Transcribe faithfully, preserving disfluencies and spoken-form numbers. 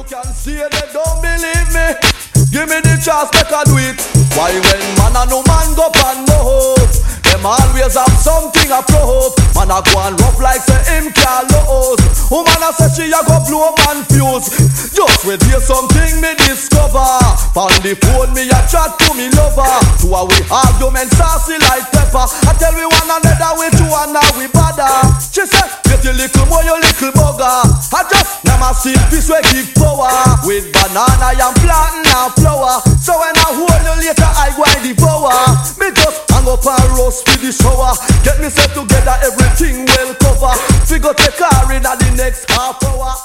can see they don't believe me. Give me the chance, make I do it. Why when man and no man go pan no hope? Them always have something a prove. Man a go and rough like say him can't lose. Woman a say she a go blow man fuse. Just wait hear something me discover. Found the phone me a chat to me lover. Two a we argument saucy like pepper. I tell we one another we two and now we bother. She said get your little boy your little bugger. I just never see fish we give power. With banana I am planting and flower. So when I hold you later I go and devour. Me just hang up and roast for the shower. Get myself together everything well cover. Figure take her in at the next half hour.